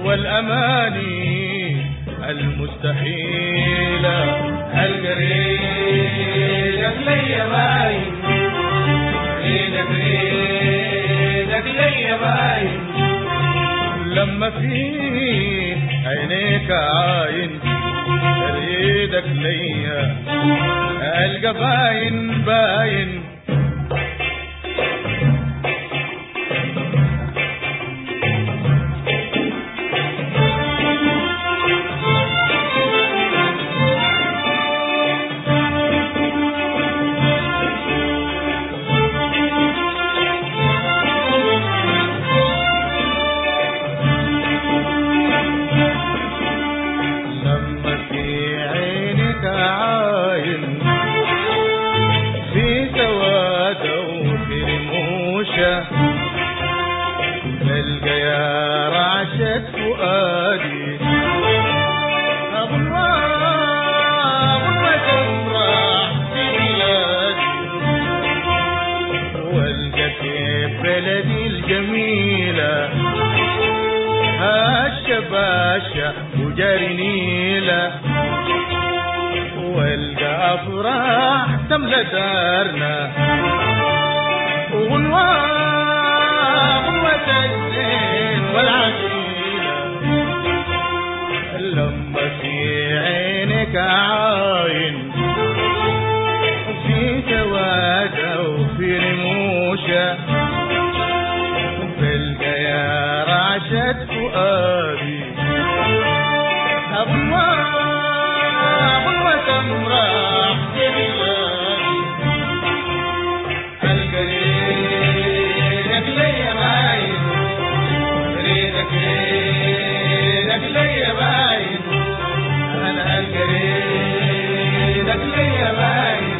والأماني المستحيلة. القريدك ليا باين، ريدك ليا باين، لما في عينيك عاين ريدك ليا ألقى باين باين. تلقى يا رعشة فؤادي أبواب تفرح في بلادي، والقى في بلدي الجميلة هالشباشة وجاري نيلة، والقى أفراح تملى دارنا الزين والعسيلة. لما في عينك عاين في سوادة وفي رموشة، تلقى يا رعشة فؤادي أبواب وتمرح في بلادي. القريدك ليا باين، ريدك ليا باين، أنا القريدك ليا باين.